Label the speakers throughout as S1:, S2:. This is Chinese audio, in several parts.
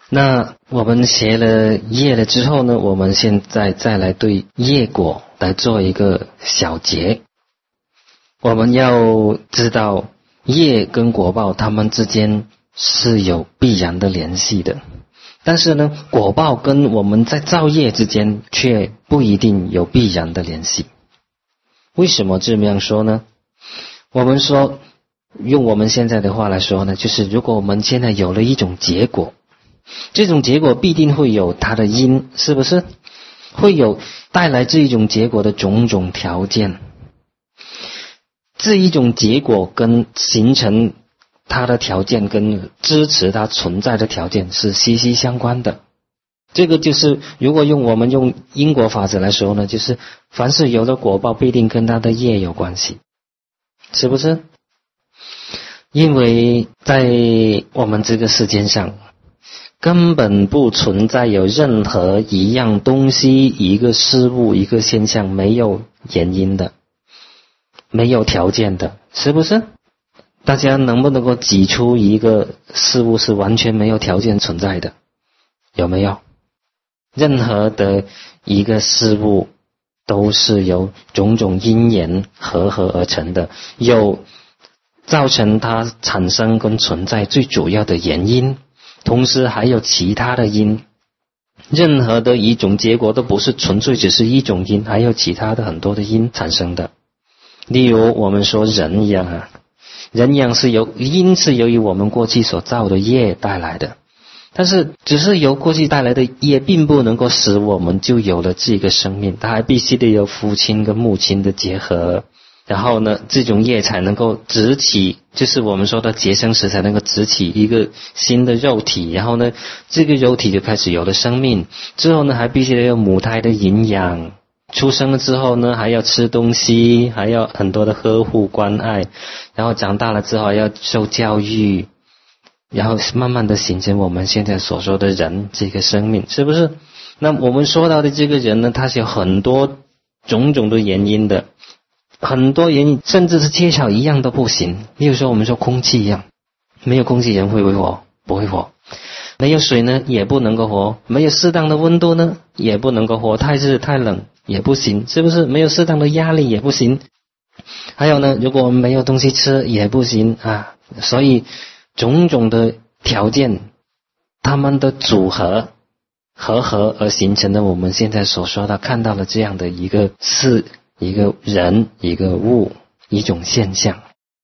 S1: 那我们学了业了之后呢，我们现在再来对业果来做一个小结。我们要知道业跟果报它们之间是有必然的联系的，但是呢，果报跟我们在造业之间却不一定有必然的联系。为什么这么样说呢？我们说，用我们现在的话来说呢，就是如果我们现在有了一种结果，这种结果必定会有它的因，是不是？会有带来这一种结果的种种条件。这一种结果跟形成它的条件跟支持它存在的条件是息息相关的。这个就是如果我们用因果法则来说呢，就是凡是有了果报必定跟它的业有关系，是不是？因为在我们这个世界上根本不存在有任何一样东西、一个事物、一个现象没有原因的，没有条件的，是不是？大家能不能够挤出一个事物是完全没有条件存在的？有没有？任何的一个事物都是由种种因缘合而成的，有造成它产生跟存在最主要的原因，同时还有其他的因。任何的一种结果都不是纯粹只是一种因，还有其他的很多的因产生的。例如我们说人一样啊，人一样是由于我们过去所造的业带来的，但是只是由过去带来的业并不能够使我们就有了这个生命，它还必须得有父亲跟母亲的结合，然后呢这种业才能够直起，就是我们说的结生时才能够直起一个新的肉体，然后呢这个肉体就开始有了生命，之后呢还必须得有母胎的营养，出生了之后呢还要吃东西，还要很多的呵护关爱，然后长大了之后还要受教育，然后慢慢的形成我们现在所说的人这个生命，是不是？那我们说到的这个人呢，他是有很多种种的原因的，很多原因甚至是缺少一样都不行。例如说我们说空气一样，没有空气人会不会活？不会活。没有水呢也不能够活，没有适当的温度呢也不能够活，太热太冷也不行，是不是？没有适当的压力也不行。还有呢，如果我们没有东西吃也不行啊。所以种种的条件，它们的组合而形成的我们现在所说的看到的这样的一个事、一个人、一个物、一种现象。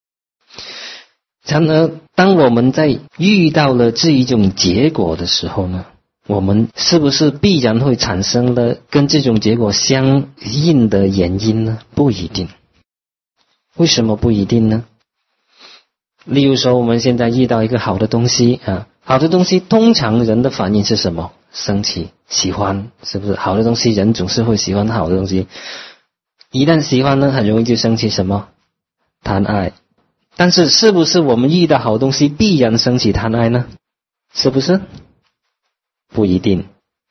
S1: 然而当我们在遇到了这一种结果的时候呢，我们是不是必然会产生了跟这种结果相应的原因呢？不一定。为什么不一定呢？例如说我们现在遇到一个好的东西啊，好的东西通常人的反应是什么？生气、喜欢，是不是？好的东西人总是会喜欢好的东西，一旦喜欢呢很容易就生气什么？贪爱。但是是不是我们遇到好东西必然升起贪爱呢？是不是？不一定。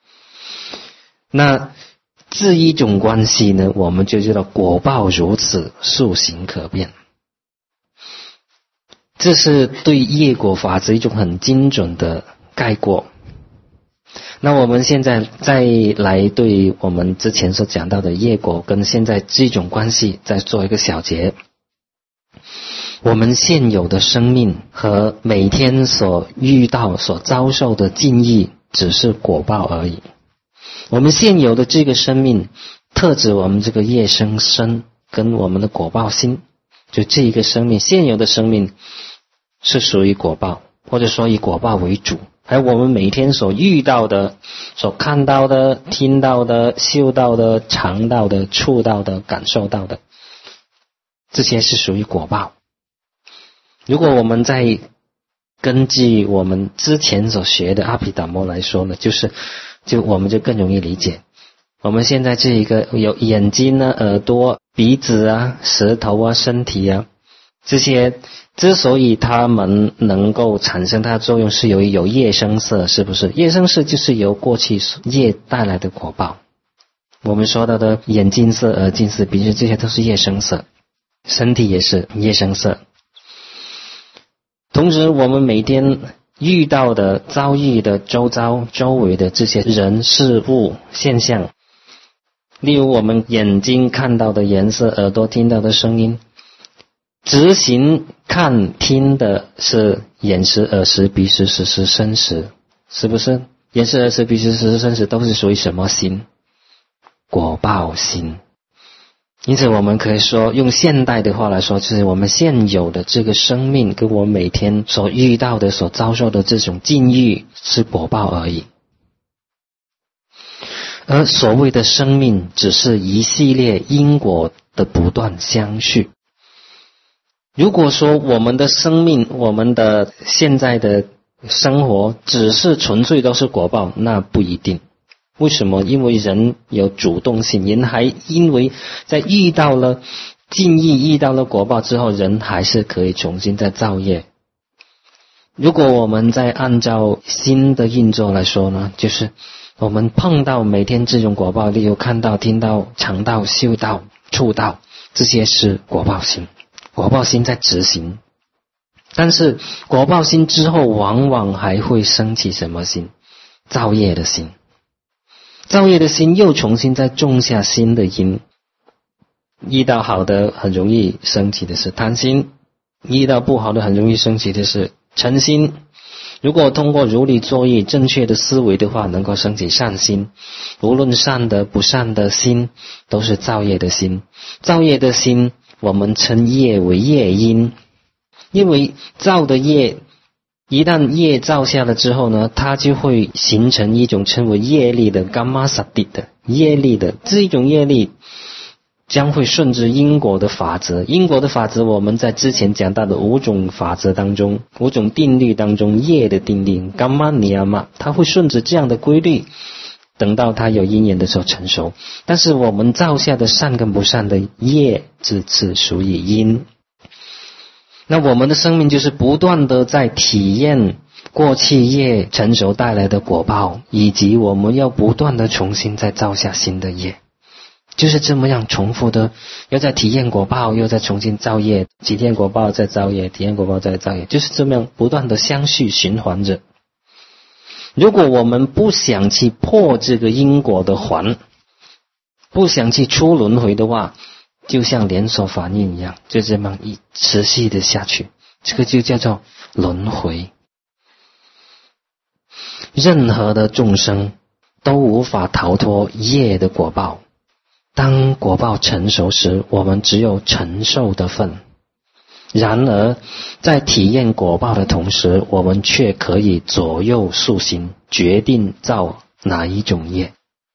S1: 那这一种关系呢，我们就知道果报如此，数行可变。这是对业果法则一种很精准的概括。那我们现在再来对我们之前所讲到的业果跟现在这种关系再做一个小结。我们现有的生命和每天所遇到所遭受的境遇只是果报而已。我们现有的这个生命特指我们这个业生身跟我们的果报心，就这一个生命现有的生命是属于果报，或者说以果报为主。还有我们每天所遇到的、所看到的、听到的、嗅到的、尝到的、触到的、感受到的，这些是属于果报。如果我们再根据我们之前所学的阿毗达摩来说呢，我们就更容易理解。我们现在这一个有眼睛啊、耳朵、鼻子啊、舌头啊、身体啊，这些之所以它们能够产生它的作用，是由于有业生色，是不是？业生色就是由过去业带来的果报。我们说到的眼睛色、耳睛色、鼻子，这些都是业生色，身体也是业生色。同时我们每天遇到的、遭遇的、周遭、周围的这些人、事物、现象，例如我们眼睛看到的颜色，耳朵听到的声音，执行看听的是眼识、耳识、鼻识、舌识、身识，是不是？眼识、耳识、鼻识、舌识、身识都是属于什么心？果报心。因此我们可以说，用现代的话来说，就是我们现有的这个生命跟我每天所遇到的、所遭受的这种境遇是果报而已。而所谓的生命只是一系列因果的不断相续。如果说我们的生命、我们的现在的生活只是纯粹都是果报，那不一定。为什么？因为人有主动性，人还因为在遇到了境遇、遇到了果报之后，人还是可以重新再造业。如果我们再按照心的运作来说呢，就是我们碰到每天这种果报，例如看到、听到、尝到、嗅到、触到，这些是果报心。果报心在执行，但是果报心之后往往还会升起什么心？造业的心。造业的心又重新再种下新的因。遇到好的很容易升起的是贪心，遇到不好的很容易升起的是嗔心。如果通过如理作意、正确的思维的话，能够升起善心。无论善的不善的心都是造业的心。造业的心我们称业为业因，因为造的业一旦业造下了之后呢，它就会形成一种称为业力的伽玛萨蒂的业力的这一种业力，将会顺着因果的法则。因果的法则我们在之前讲到的5种法则当中、5种定律当中，业的定律伽玛尼亚玛，它会顺着这样的规律，等到它有因缘的时候成熟。但是我们造下的善跟不善的业，这次属于因。那我们的生命就是不断的在体验过去业成熟带来的果报，以及我们要不断的重新再造下新的业，就是这么样重复的，要在体验果报，又再重新造业，体验果报再造业，体验果报再造业，就是这么样不断的相续循环着。如果我们不想去破这个因果的环，不想去出轮回的话，就像连锁反应一样，就这么一持续的下去，这个就叫做轮回。任何的众生都无法逃脱业的果报。当果报成熟时，我们只有承受的份。然而在体验果报的同时，我们却可以左右塑心，决定造哪一种业。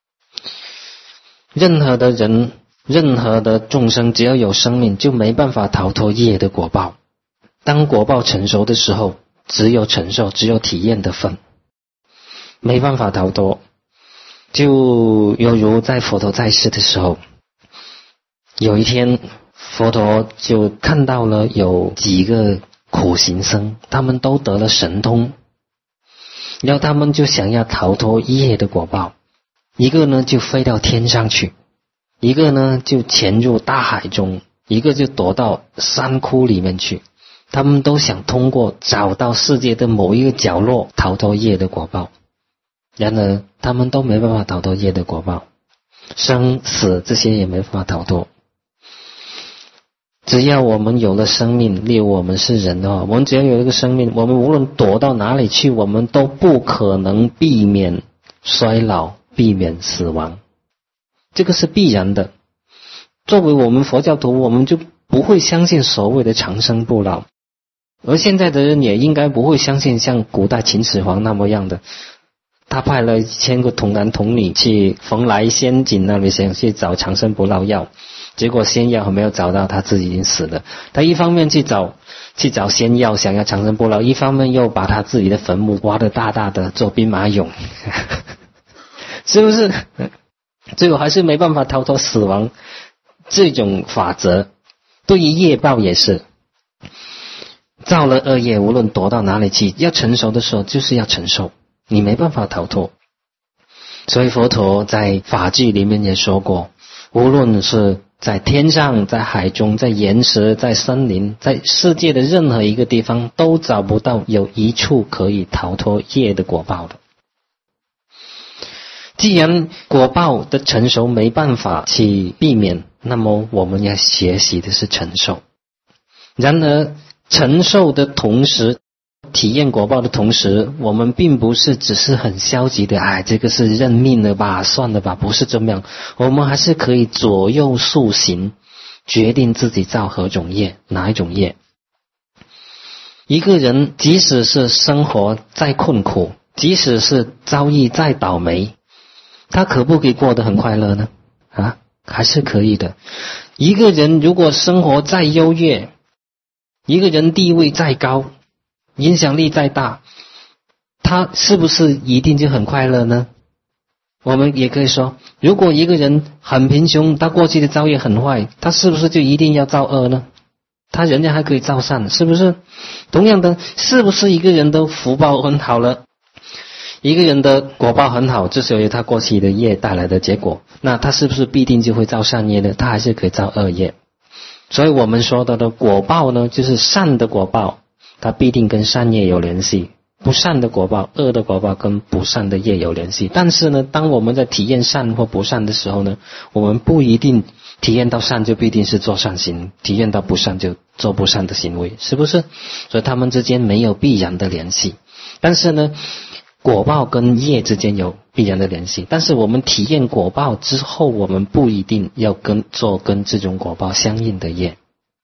S1: 任何的人，任何的众生，只要有生命，就没办法逃脱业的果报。当果报成熟的时候，只有承受，只有体验的份，没办法逃脱。就犹如在佛陀在世的时候，有一天佛陀就看到了有几个苦行僧，他们都得了神通，然后他们就想要逃脱业的果报。一个呢就飞到天上去，一个呢就潜入大海中，一个就躲到山窟里面去。他们都想通过找到世界的某一个角落逃脱业的果报，然而他们都没办法逃脱业的果报，生死这些也没办法逃脱。只要我们有了生命，例如我们是人的话，我们只要有一个生命，我们无论躲到哪里去，我们都不可能避免衰老，避免死亡，这个是必然的。作为我们佛教徒，我们就不会相信所谓的长生不老，而现在的人也应该不会相信像古代秦始皇那么样的，他派了1000个童男童女去蓬莱仙境那里想去找长生不老药，结果仙药还没有找到，他自己已经死了。他一方面去找仙药想要长生不老，一方面又把他自己的坟墓挖得大大的做兵马俑是不是？最后还是没办法逃脱死亡这种法则。对于业报也是，造了恶业，无论躲到哪里去，要成熟的时候就是要承受，你没办法逃脱。所以佛陀在法句里面也说过，无论是在天上，在海中，在岩石，在森林，在世界的任何一个地方都找不到有一处可以逃脱业的果报的。既然果报的成熟没办法去避免，那么我们要学习的是承受。然而承受的同时，体验果报的同时，我们并不是只是很消极的，这个是认命了吧，算了吧，不是这么样。我们还是可以左右塑形，决定自己造何种业，哪一种业。一个人即使是生活再困苦，即使是遭遇再倒霉，他可不可以过得很快乐呢？还是可以的。一个人如果生活再优越，一个人地位再高，影响力再大，他是不是一定就很快乐呢？我们也可以说，如果一个人很贫穷，他过去的遭遇很坏，他是不是就一定要造恶呢？人家还可以造善，是不是？同样的，是不是一个人的福报很好了，一个人的果报很好，这是由于他过去的业带来的结果，那他是不是必定就会造善业呢？他还是可以造恶业。所以我们说到的果报呢，就是善的果报，它必定跟善业有联系，不善的果报，恶的果报跟不善的业有联系。但是呢，当我们在体验善或不善的时候呢，我们不一定体验到善就必定是做善行，体验到不善就做不善的行为，是不是？所以他们之间没有必然的联系。但是呢，果报跟业之间有必然的联系，但是我们体验果报之后，我们不一定要做跟这种果报相应的业。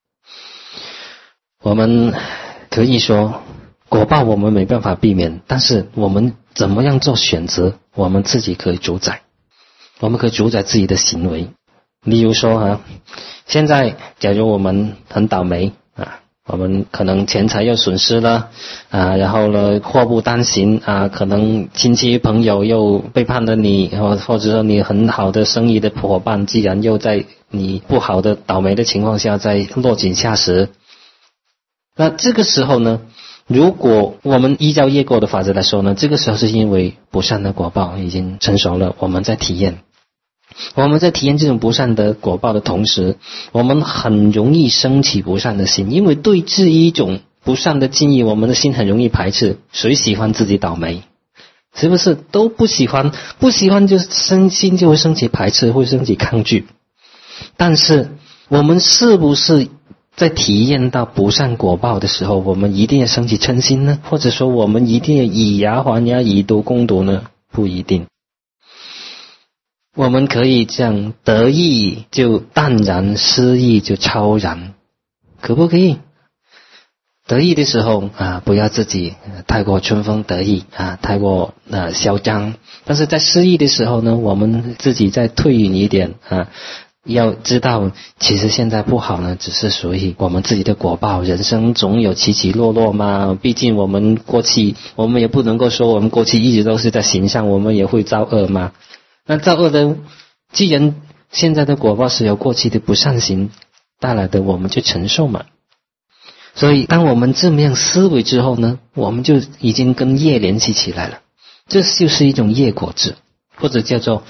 S1: 我们可以说果报我们没办法避免，但是我们怎么样做选择，我们自己可以主宰。我们可以主宰自己的行为。例如说现在假如我们很倒霉我们可能钱财又损失了然后呢祸不单行可能亲戚朋友又背叛了你，或者说你很好的生意的伙伴既然又在你不好的倒霉的情况下在落井下石。那这个时候呢，如果我们依照业果的法则来说呢，这个时候是因为不善的果报已经成熟了，我们在体验这种不善的果报的同时，我们很容易升起不善的心，因为对治一种不善的境遇，我们的心很容易排斥。谁喜欢自己倒霉？是不是都不喜欢？不喜欢就心就会升起排斥，会升起抗拒。但是我们是不是在体验到不善果报的时候，我们一定要升起嗔心呢？或者说我们一定要以牙还牙，以毒攻毒呢？不一定。我们可以这样，得意就淡然，失意就超然，可不可以？得意的时候不要自己太过春风得意太过嚣张。但是在失意的时候呢，我们自己再退隐一点要知道其实现在不好呢，只是属于我们自己的果报，人生总有起起落落嘛。毕竟我们过去，我们也不能够说我们过去一直都是在行善，我们也会造恶嘛。那造恶的，既然现在的果报是由过去的不善行带来的，我们就承受嘛。所以当我们这么样思维之后呢，我们就已经跟业联系起来了。这就是一种业果智，或者叫做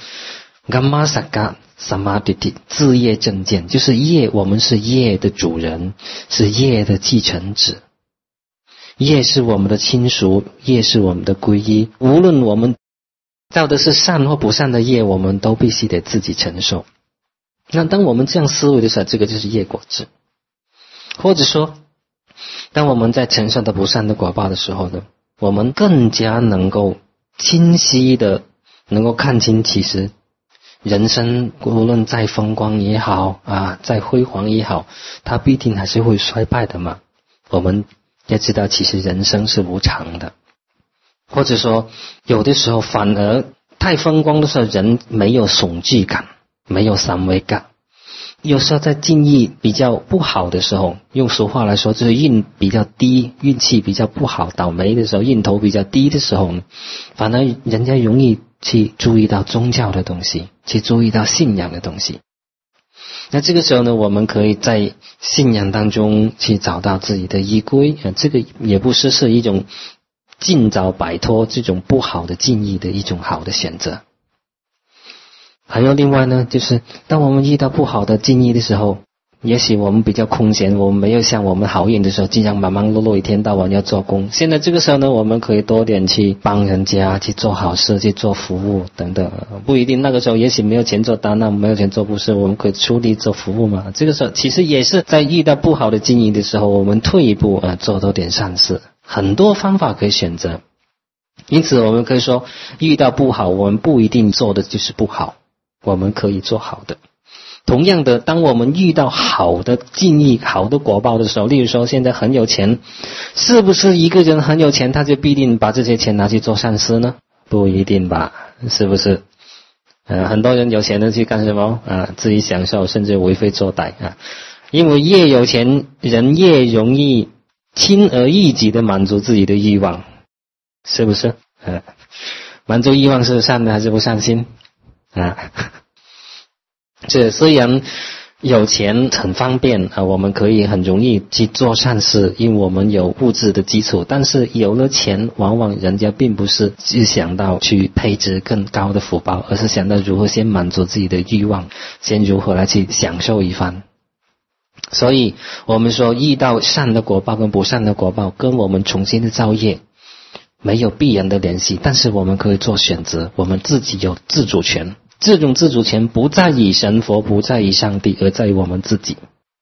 S1: Gammasaka Samadhi 自业正见，就是业，我们是业的主人，是业的继承者。业是我们的亲属，业是我们的皈依，无论我们造的是善或不善的业，我们都必须得自己承受。那当我们这样思维的时候，这个就是业果智。或者说当我们在承受的不善的果报的时候呢，我们更加能够清晰的能够看清，其实人生无论再风光也好再辉煌也好，它必定还是会衰败的嘛。我们要知道其实人生是无常的。或者说有的时候反而太风光的时候，人没有恐惧感，没有三维感。有时候在境遇比较不好的时候，用俗话来说就是运比较低，运气比较不好，倒霉的时候，运头比较低的时候，反而人家容易去注意到宗教的东西，去注意到信仰的东西。那这个时候呢，我们可以在信仰当中去找到自己的依归这个也不失是一种尽早摆脱这种不好的境遇的一种好的选择。 还有另外呢，就是当我们遇到不好的境遇的时候，也许我们比较空闲，我们没有像我们好运的时候经常忙忙碌碌一天到晚要做工。现在这个时候呢，我们可以多点去帮人家，去做好事，去做服务等等。不一定那个时候也许没有钱做单，那没有钱做布施，我们可以出力做服务嘛。这个时候其实也是在遇到不好的境遇的时候，我们退一步做多点善事。很多方法可以选择。因此我们可以说，遇到不好，我们不一定做的就是不好，我们可以做好的。同样的，当我们遇到好的境遇、好的果报的时候，例如说现在很有钱，是不是一个人很有钱他就必定把这些钱拿去做善事呢？不一定吧，是不是？很多人有钱的去干什么自己享受，甚至为非作歹因为越有钱人越容易轻而易举的满足自己的欲望，是不是？满足欲望是善的还是不善心这虽然有钱很方便我们可以很容易去做善事，因为我们有物质的基础，但是有了钱，往往人家并不是去想到去配置更高的福报，而是想到如何先满足自己的欲望，先如何来去享受一番。所以我们说遇到善的果报跟不善的果报跟我们重新的造业没有必然的联系，但是我们可以做选择，我们自己有自主权。这种自主权不在于神佛，不在于上帝，而在于我们自己。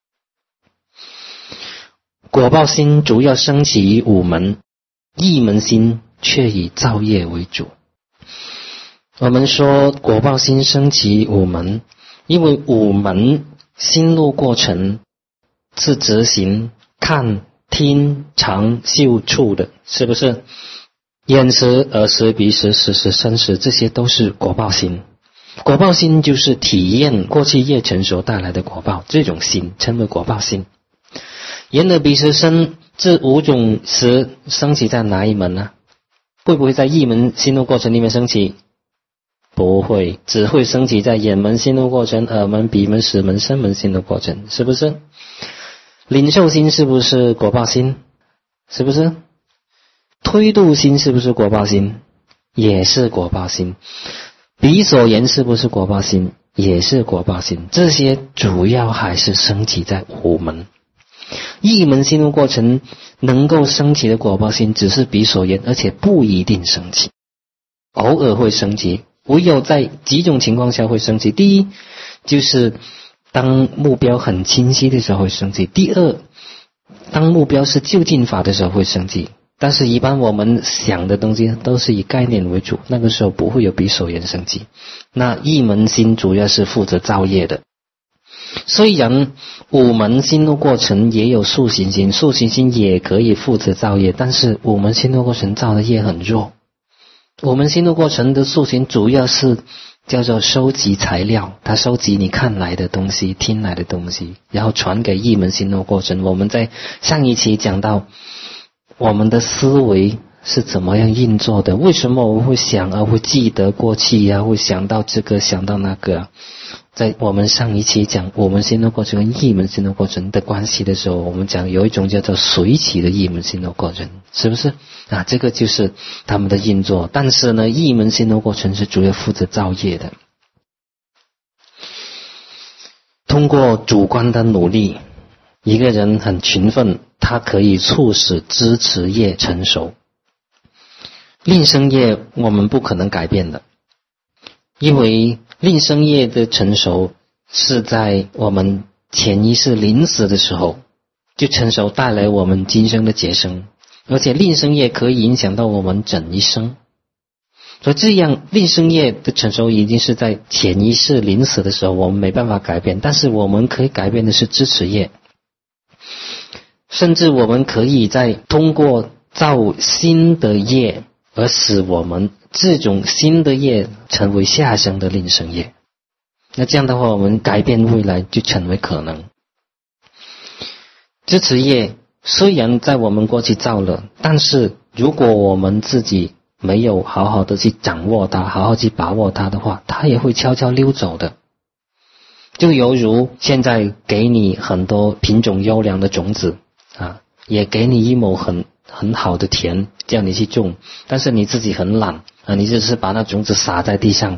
S1: 果报心主要升起于五门，一门心却以造业为主。我们说果报心升起于五门，因为五门心路过程是执行看、听、尝、嗅、触的，是不是？眼识、耳识、鼻识、舌识、身识，这些都是果报心。果报心就是体验过去业成熟带来的果报，这种心称为果报心。眼耳鼻舌身这五种识升起在哪一门呢？会不会在一门心路过程里面升起？不会，只会升起在眼门心路过程、耳门、鼻门、舌门、身门心路过程，是不是？领受心是不是果报心？是不是？推度心是不是果报心？也是果报心。鼻所言是不是果报心？也是果报心。这些主要还是升起在五门。一门心路过程能够升起的果报心只是鼻所言，而且不一定升起，偶尔会升起，唯有在几种情况下会升起。第一，就是当目标很清晰的时候会升起；第二，当目标是究竟法的时候会升起。但是一般我们想的东西都是以概念为主，那个时候不会有鼻所言升起。那一门心主要是负责造业的。虽然五门心路过程也有速行心，速行心也可以负责造业，但是五门心路过程造的业很弱。我们心路过程的速行主要是叫做收集材料，它收集你看来的东西、听来的东西，然后传给一门心路过程。我们在上一期讲到我们的思维是怎么样运作的，为什么我们会想会记得过去会想到这个想到那个在我们上一期讲我们心路过程跟一门心路过程的关系的时候，我们讲有一种叫做随起的一门心路过程，是不是这个就是他们的运作。但是呢，一门心路过程是主要负责造业的。通过主观的努力，一个人很勤奋，它可以促使支持业成熟。令生业我们不可能改变的，因为令生业的成熟是在我们潜意识临死的时候就成熟，带来我们今生的劫生，而且令生业可以影响到我们整一生。所以这样令生业的成熟已经是在潜意识临死的时候，我们没办法改变，但是我们可以改变的是支持业。甚至我们可以在通过造新的业而使我们这种新的业成为下生的令生业，那这样的话我们改变未来就成为可能。支持业虽然在我们过去造了，但是如果我们自己没有好好的去掌握它，好好去把握它的话，它也会悄悄溜走的。就犹如现在给你很多品种优良的种子也给你一亩很好的田叫你去种，但是你自己很懒你只是把那种子撒在地上，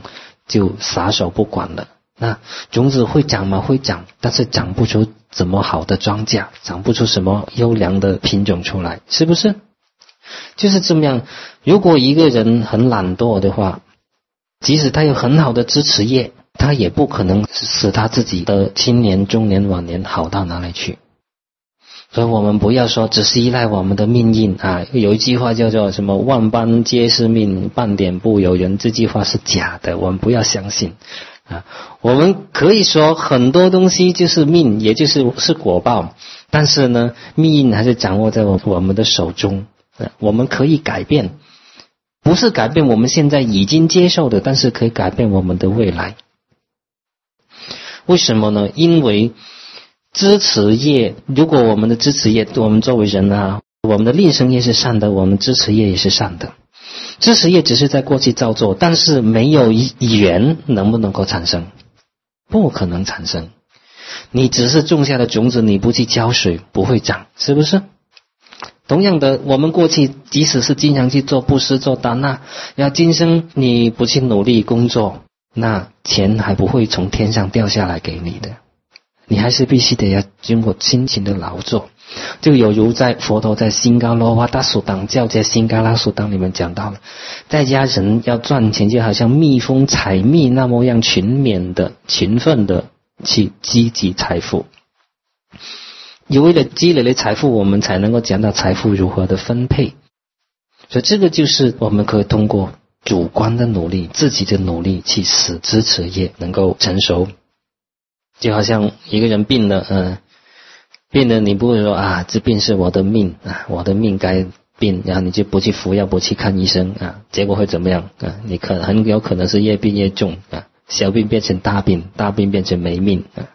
S1: 就撒手不管了。那种子会长吗？会长，但是长不出怎么好的庄稼，长不出什么优良的品种出来，是不是？就是这么样。如果一个人很懒惰的话，即使他有很好的支持业，他也不可能使他自己的青年、中年、晚年好到哪里去。所以我们不要说只是依赖我们的命运啊！有一句话叫做什么"万般皆是命，半点不由人"，这句话是假的，我们不要相信啊！我们可以说很多东西就是命，也就是果报，但是呢，命运还是掌握在我们的手中。我们可以改变，不是改变我们现在已经接受的，但是可以改变我们的未来。为什么呢？因为支持业，如果我们的支持业，我们作为人啊，我们的立身业是善的，我们支持业也是善的。支持业只是在过去造作，但是没有缘能不能够产生？不可能产生。你只是种下的种子，你不去浇水，不会长，是不是？同样的，我们过去即使是经常去做布施、做达纳，要今生你不去努力工作，那钱还不会从天上掉下来给你的。你还是必须得要经过辛勤的劳作。就有如在佛陀在辛嘎罗瓦大苏当教在辛嘎拉苏当里面讲到了，在家人要赚钱就好像蜜蜂采蜜那么样勤奋的去积集财富。为了积累的财富，我们才能够讲到财富如何的分配。所以这个就是我们可以通过主观的努力，自己的努力去使支持业能够成熟。就好像一个人病了，你不会说啊，这病是我的命啊，我的命该病，然后你就不去服药，不去看医生啊，结果会怎么样啊？你很有可能是越病越重啊，小病变成大病，大病变成没命啊。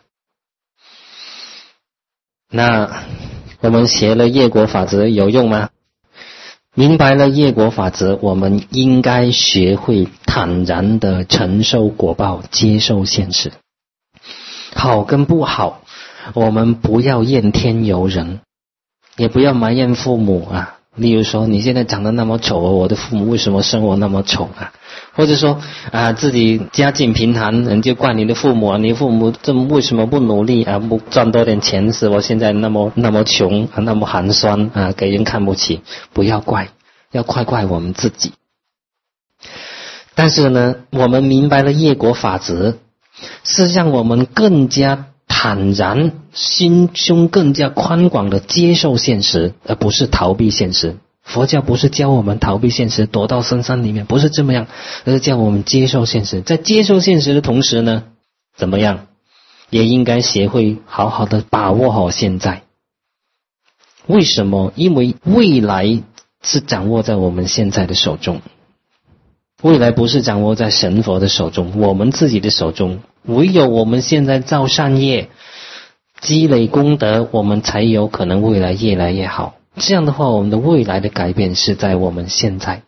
S1: 那我们学了业果法则有用吗？明白了业果法则，我们应该学会坦然的承受果报，接受现实。好跟不好，我们不要怨天尤人，也不要埋怨父母啊。例如说，你现在长得那么丑，我的父母为什么生我那么丑啊？或者说自己家境贫寒，人就怪你的父母啊，你父母为什么不努力啊，不赚多点钱，使我现在那么穷啊，那么寒酸啊，给人看不起。不要怪，要怪我们自己。但是呢，我们明白了业果法则，是让我们更加坦然，心胸更加宽广的接受现实，而不是逃避现实。佛教不是教我们逃避现实，躲到深山里面，不是这么样，而是教我们接受现实。在接受现实的同时呢，怎么样？也应该学会好好的把握好现在。为什么？因为未来是掌握在我们现在的手中。未来不是掌握在神佛的手中，我们自己的手中。唯有我们现在造善业，积累功德，我们才有可能未来越来越好。这样的话，我们的未来的改变是在我们现在。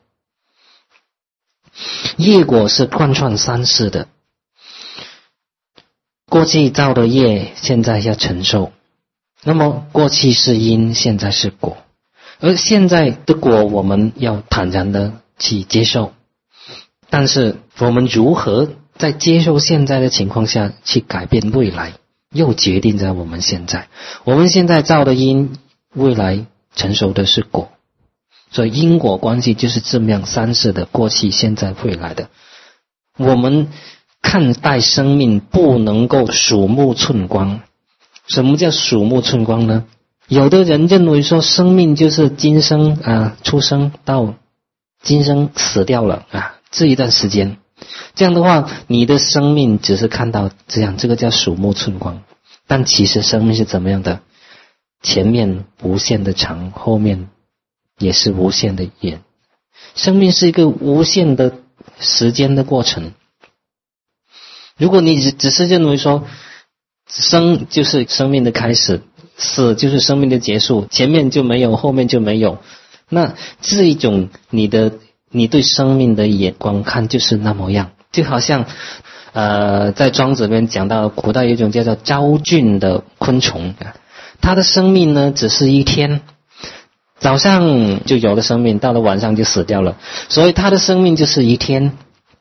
S1: 业果是贯穿三世的，过去造的业，现在要承受。那么过去是因，现在是果，而现在的果我们要坦然的去接受。但是我们如何在接受现在的情况下去改变未来，又决定在我们现在。我们现在造的因，未来成熟的是果。所以因果关系就是这么样三世的，过去、现在、未来的。我们看待生命不能够鼠目寸光。什么叫鼠目寸光呢？有的人认为说生命就是今生出生到今生死掉了这一段时间，这样的话你的生命只是看到这样，这个叫鼠目寸光。但其实生命是怎么样的？前面无限的长，后面也是无限的远。生命是一个无限的时间的过程。如果你只是认为说生就是生命的开始，死就是生命的结束，前面就没有，后面就没有，那这一种你对生命的眼光看就是那么样。就好像在庄子里面讲到，古代有一种叫做昭菌的昆虫，它的生命呢只是一天，早上就有了生命，到了晚上就死掉了，所以它的生命就是一天。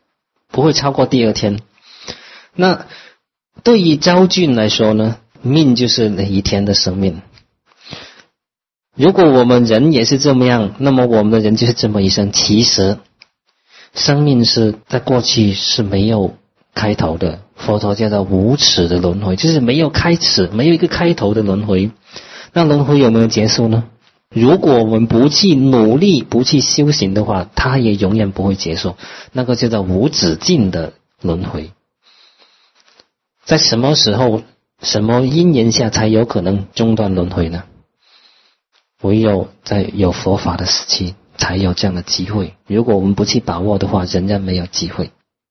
S1: 不会超过第二天。那对于昭君来说呢，命就是那一天的生命。如果我们人也是这么样，那么我们的人就是这么一生。其实生命是在过去是没有开头的，佛陀叫做无始的轮回，就是没有开始，没有一个开头的轮回。那轮回有没有结束呢？如果我们不去努力，不去修行的话，它也永远不会结束。那个叫做无止境的轮回。在什么时候、什么因缘下才有可能中断轮回呢？唯有在有佛法的时期才有这样的机会。如果我们不去把握的话，仍然没有机会。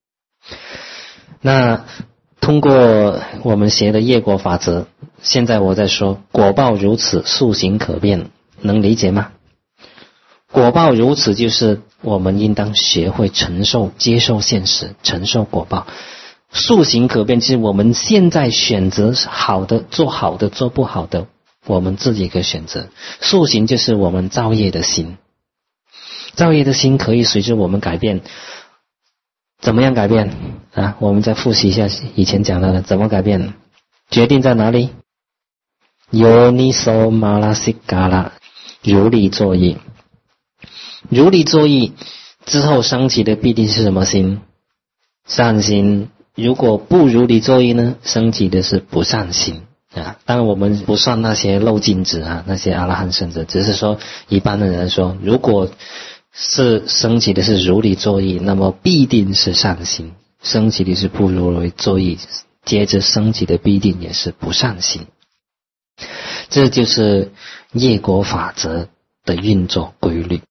S1: 那通过我们学的业果法则，现在我在说果报如此，速行可变，能理解吗？果报如此，就是我们应当学会承受、接受现实，承受果报。速行可变，就是我们现在选择好的，做不好的，我们自己可以选择。速行就是我们造业的心，造业的心可以随着我们改变。怎么样改变啊？我们再复习一下以前讲到的，怎么改变？决定在哪里？尤尼索马拉西嘎拉，如理作意。如理作意之后升起的必定是什么心？善心。如果不如理作意呢，升起的是不善心啊。当然我们不算那些漏尽子啊，那些阿拉汉圣者，只是说一般的人说，如果是升起的是如理作意，那么必定是善心；升起的是不如理作意，接着升起的必定也是不善心。这就是业果法则的运作规律。